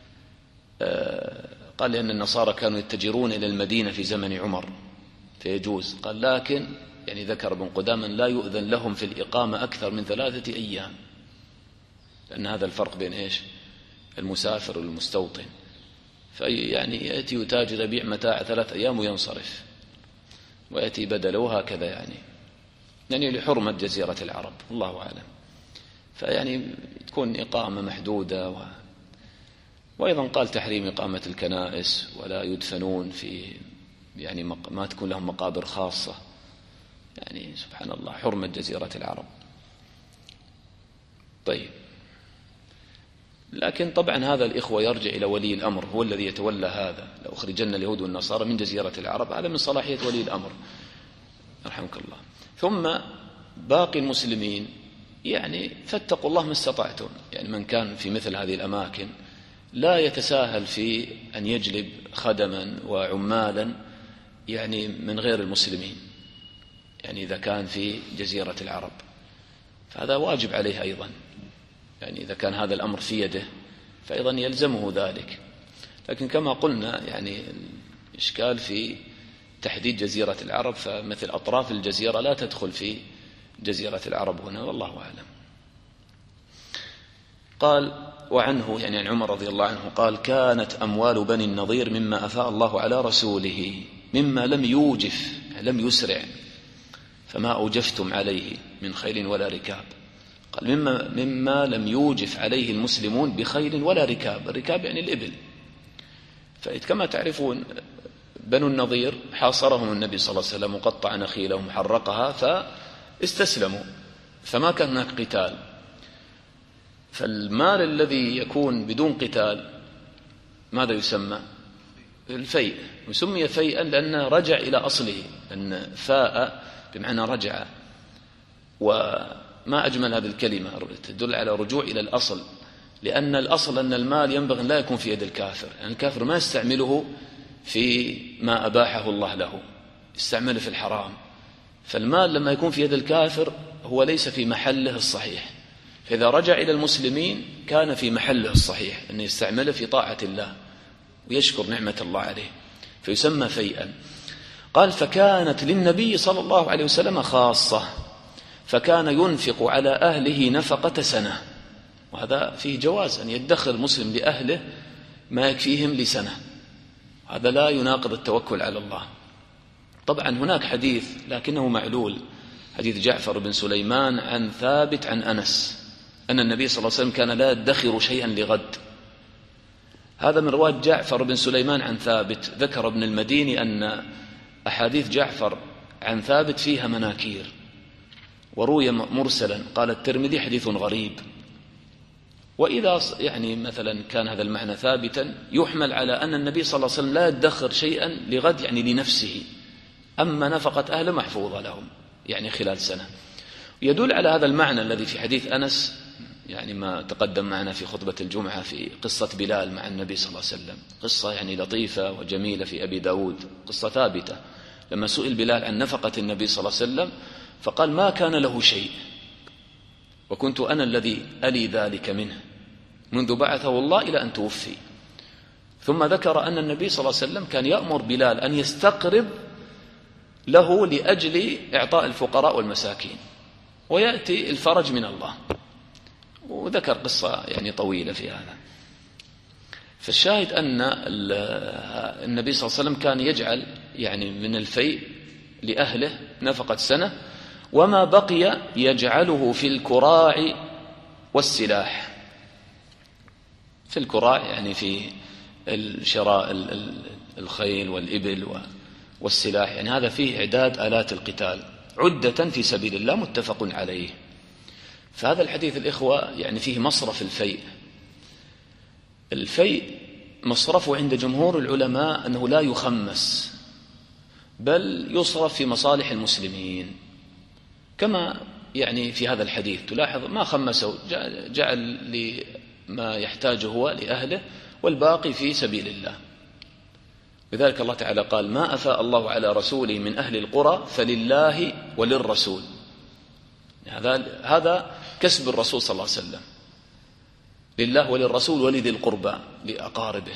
قال لأن النصارى كانوا يتجرون إلى المدينة في زمن عمر فيجوز، قال لكن يعني ذكر ابن قدامة لا يؤذن لهم في الإقامة أكثر من 3 أيام، لأن هذا الفرق بين إيش المسافر والمستوطن. فيعني يأتي يتاجر يبيع متاع 3 أيام وينصرف ويأتي بدله وهكذا يعني لحرمة جزيرة العرب الله أعلم. فيعني تكون إقامة محدودة وأيضا قال تحريم إقامة الكنائس ولا يدفنون في يعني ما تكون لهم مقابر خاصة، يعني سبحان الله حرمة جزيرة العرب. طيب لكن طبعا هذا الإخوة يرجع إلى ولي الأمر، هو الذي يتولى هذا. لو أخرجن اليهود والنصارى من جزيرة العرب هذا من صلاحية ولي الأمر رحمك الله. ثم باقي المسلمين يعني فاتقوا الله ما استطعتم، يعني من كان في مثل هذه الأماكن لا يتساهل في أن يجلب خدما وعمالا يعني من غير المسلمين، يعني إذا كان في جزيرة العرب فهذا واجب عليه أيضا، يعني إذا كان هذا الأمر في يده فأيضا يلزمه ذلك. لكن كما قلنا يعني الإشكال في تحديد جزيرة العرب، فمثل أطراف الجزيرة لا تدخل في جزيرة العرب هنا والله أعلم. قال وعنه يعني عن عمر رضي الله عنه قال كانت أموال بني النضير مما أفاء الله على رسوله مما لم يوجف لم يسرع فما أوجفتم عليه من خيل ولا ركاب. قال مما لم يوجف عليه المسلمون بخيل ولا ركاب، الركاب يعني الإبل. فكما تعرفون بنو النضير حاصرهم النبي صلى الله عليه وسلم وقطع نخيلهم وحرقها فاستسلموا فما كان هناك قتال. فالمال الذي يكون بدون قتال ماذا يسمى؟ الفيء. وسمي فيئا لأنه رجع إلى أصله، أن فاء بمعنى رجع، وما أجمل هذه الكلمة تدل على رجوع إلى الأصل، لأن الأصل أن المال ينبغي لا يكون في يد الكافر، يعني الكافر ما يستعمله في ما أباحه الله له، يستعمله في الحرام. فالمال لما يكون في يد الكافر هو ليس في محله الصحيح، فإذا رجع إلى المسلمين كان في محله الصحيح أن يستعمله في طاعة الله ويشكر نعمة الله عليه، فيسمى فيئا. قال فكانت للنبي صلى الله عليه وسلم خاصة، فكان ينفق على أهله نفقة سنة، وهذا فيه جواز أن يدخر المسلم لأهله ما يكفيهم لسنة، هذا لا يناقض التوكل على الله. طبعا هناك حديث لكنه معلول، حديث جعفر بن سليمان عن ثابت عن أنس أن النبي صلى الله عليه وسلم كان لا يدخر شيئا لغد. هذا من رواية جعفر بن سليمان عن ثابت. ذكر ابن المديني أن أحاديث جعفر عن ثابت فيها مناكير، وروي مرسلا. قال الترمذي حديث غريب. وإذا يعني مثلا كان هذا المعنى ثابتا يحمل على أن النبي صلى الله عليه وسلم لا يدخر شيئا لغد يعني لنفسه، أما نفقة أهله محفوظة لهم يعني خلال سنة. يدل على هذا المعنى الذي في حديث أنس يعني ما تقدم معنا في خطبة الجمعة في قصة بلال مع النبي صلى الله عليه وسلم، قصة يعني لطيفة وجميلة في أبي داود، قصة ثابتة. لما سئل بلال عن نفقة النبي صلى الله عليه وسلم فقال ما كان له شيء وكنت أنا الذي ألي ذلك منه منذ بعثه الله إلى أن توفي. ثم ذكر أن النبي صلى الله عليه وسلم كان يأمر بلال أن يستقرب له لأجل إعطاء الفقراء والمساكين ويأتي الفرج من الله، وذكر قصة يعني طويلة في هذا. فالشاهد أن النبي صلى الله عليه وسلم كان يجعل يعني من الفيء لأهله نفقة سنة، وما بقي يجعله في الكراع والسلاح. في الكراع يعني في شراء الخيل والإبل والسلاح، يعني هذا فيه إعداد آلات القتال عدة في سبيل الله متفق عليه. فهذا الحديث الإخوة يعني فيه مصرف الفيء. الفيء مصرفه عند جمهور العلماء أنه لا يخمس، بل يصرف في مصالح المسلمين، كما يعني في هذا الحديث تلاحظ ما خمسه، جعل لما يحتاجه هو لأهله والباقي في سبيل الله. لذلك الله تعالى قال ما أفاء الله على رسوله من أهل القرى فلله وللرسول. هذا كسب الرسول صلى الله عليه وسلم، لله وللرسول ولذي القربى لأقاربه،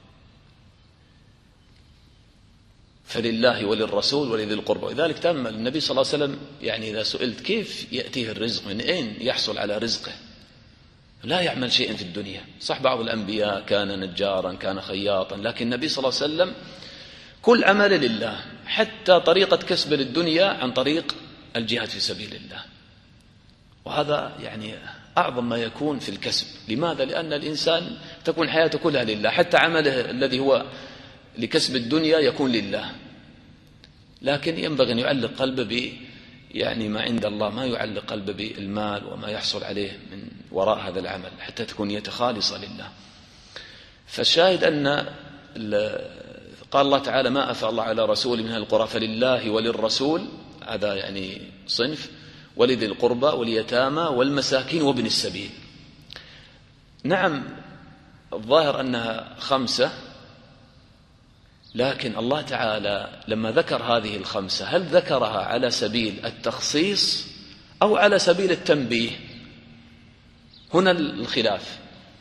فلله وللرسول ولذي القربى. لذلك تأمل النبي صلى الله عليه وسلم، يعني إذا سئلت كيف يأتيه الرزق، من أين يحصل على رزقه؟ لا يعمل شيئا في الدنيا. صح بعض الأنبياء كان نجارا كان خياطا، لكن النبي صلى الله عليه وسلم كل عمل لله، حتى طريقة كسب للدنيا عن طريق الجهاد في سبيل الله. وهذا يعني أعظم ما يكون في الكسب. لماذا؟ لأن الإنسان تكون حياته كلها لله، حتى عمله الذي هو لكسب الدنيا يكون لله، لكن ينبغي أن يعلق قلبه يعني ما عند الله، ما يعلق قلبه بالمال وما يحصل عليه من وراء هذا العمل، حتى تكون نيته خالصة لله. فالشاهد أن قال الله تعالى ما أفاء الله على رسوله من أهل القرى فلله وللرسول، هذا يعني صنف، ولذي القربى واليتامى والمساكين وابن السبيل. نعم الظاهر أنها 5، لكن الله تعالى لما ذكر هذه 5 هل ذكرها على سبيل التخصيص أو على سبيل التنبيه؟ هنا الخلاف.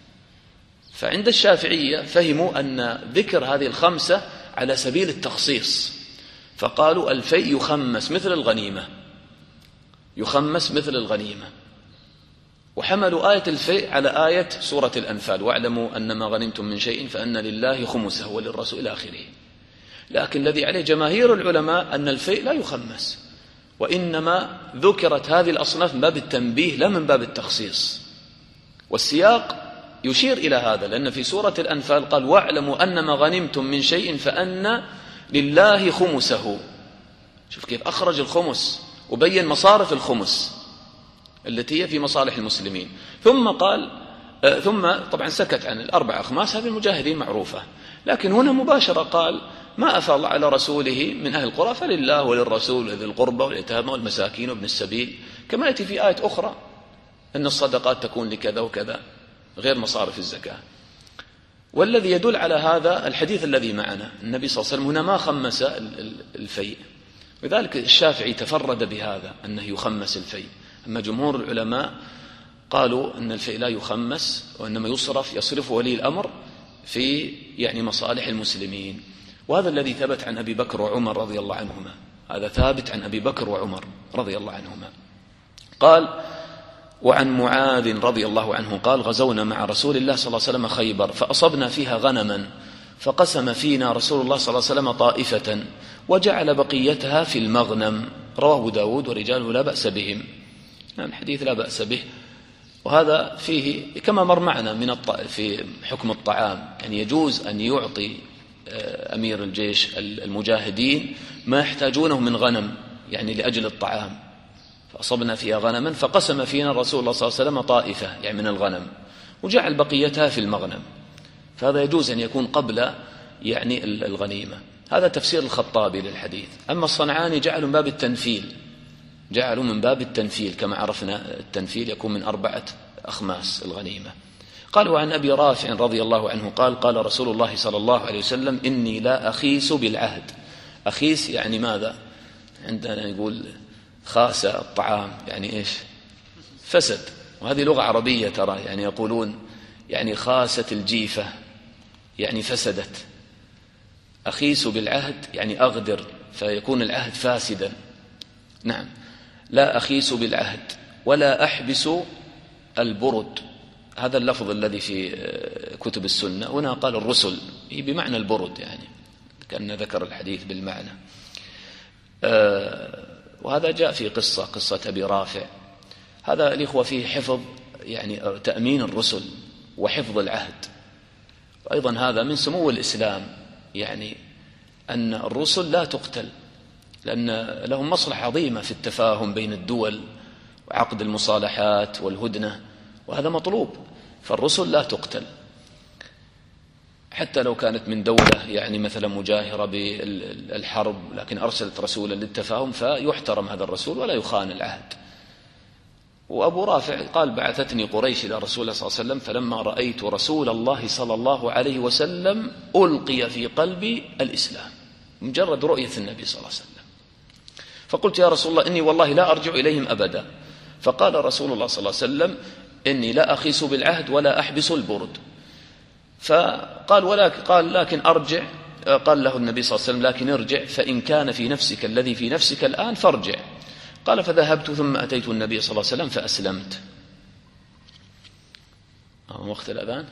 فعند الشافعية فهموا أن ذكر هذه 5 على سبيل التخصيص، فقالوا الفيء يخمس مثل الغنيمة، يخمس مثل الغنيمة، وحملوا آية الفيء على آية سورة الأنفال واعلموا أن ما غنمتم من شيء فأن لله خمسه وللرسول إلى آخره. لكن الذي عليه جماهير العلماء أن الفيء لا يخمس، وإنما ذكرت هذه الأصناف من باب التنبيه لا من باب التخصيص. والسياق يشير إلى هذا، لأن في سورة الأنفال قال واعلموا أن ما غنمتم من شيء فأن لله خمسه. شوف كيف أخرج الخمس وبين مصارف الخمس التي هي في مصالح المسلمين. ثم قال ثم طبعا سكت عن 4 أخماس، هذه المجاهدين معروفة، لكن هنا مباشرة قال ما أفاء الله على رسوله من أهل القرى فلله وللرسول وذي القربى واليتامى والمساكين وابن السبيل، كما يأتي في آية أخرى أن الصدقات تكون لكذا وكذا غير مصارف الزكاة. والذي يدل على هذا الحديث الذي معنا، النبي صلى الله عليه وسلم هنا ما خمس الفيء، لذلك الشافعي تفرد بهذا أنه يخمس الفيء. أما جمهور العلماء قالوا أن الفيء لا يخمس، وإنما يصرف ولي الأمر في يعني مصالح المسلمين. وهذا الذي ثبت عن أبي بكر وعمر رضي الله عنهما، هذا ثابت عن أبي بكر وعمر رضي الله عنهما. قال وعن معاذ رضي الله عنه قال غزونا مع رسول الله صلى الله عليه وسلم خيبر فأصبنا فيها غنما فقسم فينا رسول الله صلى الله عليه وسلم طائفة وجعل بقيتها في المغنم. رواه داود ورجاله لا بأس بهم. يعني الحديث لا بأس به، وهذا فيه كما مر معنا في حكم الطعام، يعني يجوز أن يعطي أمير الجيش المجاهدين ما يحتاجونه من غنم يعني لأجل الطعام. فأصبنا فيها غنما فقسم فينا رسول الله صلى الله عليه وسلم طائفة يعني من الغنم وجعل بقيتها في المغنم، فهذا يجوز أن يكون قبل يعني الغنيمة. هذا تفسير الخطابي للحديث. أما الصنعاني جعلوا من باب التنفيل، جعلوا من باب التنفيل كما عرفنا التنفيل يكون من 4 أخماس الغنيمة. قالوا عن أبي رافع رضي الله عنه قال قال رسول الله صلى الله عليه وسلم إني لا أخيس بالعهد. أخيس يعني ماذا؟ عندنا يقول خاس الطعام يعني إيش؟ فسد. وهذه لغة عربية ترى، يعني يقولون يعني خاست الجيفة يعني فسدت. أخيس بالعهد يعني أغدر، فيكون العهد فاسدا. نعم، لا أخيس بالعهد ولا أحبس البرد. هذا اللفظ الذي في كتب السنة. هنا قال الرسل، هي بمعنى البرد، يعني كأن ذكر الحديث بالمعنى. وهذا جاء في قصة أبي رافع. هذا الإخوة فيه حفظ، يعني تأمين الرسل وحفظ العهد. وأيضا هذا من سمو الإسلام، يعني أن الرسل لا تقتل، لأن لهم مصلحة عظيمة في التفاهم بين الدول وعقد المصالحات والهدنة، وهذا مطلوب. فالرسل لا تقتل حتى لو كانت من دولة يعني مثلا مجاهرة بالحرب، لكن أرسلت رسولا للتفاهم فيحترم هذا الرسول ولا يخان العهد. وأبو رافع قال بعثتني قريش إلى رسول الله صلى الله عليه وسلم فلما رأيت رسول الله صلى الله عليه وسلم ألقي في قلبي الإسلام، مجرد رؤية النبي صلى الله عليه وسلم. فقلت يا رسول الله إني والله لا أرجع إليهم أبدا. فقال رسول الله صلى الله عليه وسلم إني لا أخيس بالعهد ولا أحبس البرد. قال لكن أرجع. قال له النبي صلى الله عليه وسلم لكن ارجع، فإن كان في نفسك الذي في نفسك الآن فارجع. قال فذهبت ثم أتيت النبي صلى الله عليه وسلم فأسلمت. وقت الأذان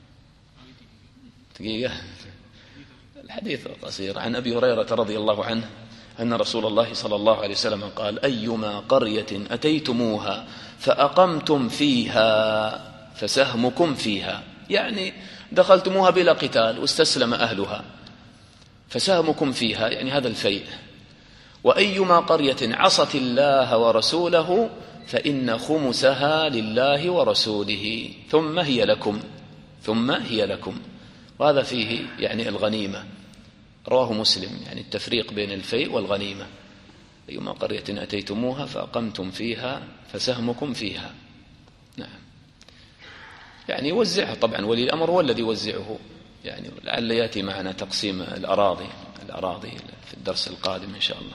دقيقة. الحديث قصير. عن أبي هريرة رضي الله عنه أن رسول الله صلى الله عليه وسلم قال أيما قرية أتيتموها فأقمتم فيها فسهمكم فيها، يعني دخلتموها بلا قتال واستسلم أهلها، فسهمكم فيها يعني هذا الفيء. وأيما قرية عصت الله ورسوله فإن خمسها لله ورسوله ثم هي لكم. وهذا فيه يعني الغنيمة، رواه مسلم، يعني التفريق بين الفيء والغنيمة. أيما قرية أتيتموها فأقمتم فيها فسهمكم فيها. نعم، يعني يوزعها طبعا، ولي الأمر هو الذي يوزعه، يعني لعل يأتي معنا تقسيم الأراضي في الدرس القادم إن شاء الله.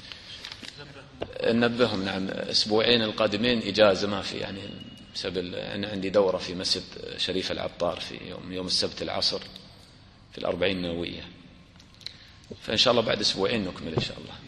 نبههم. نعم، أسبوعين القادمين إجازة ما في، يعني بسبب أنا عندي دورة في مسجد شريف العطار في يوم السبت العصر في 40 نووية، فإن شاء الله بعد أسبوعين نكمل إن شاء الله.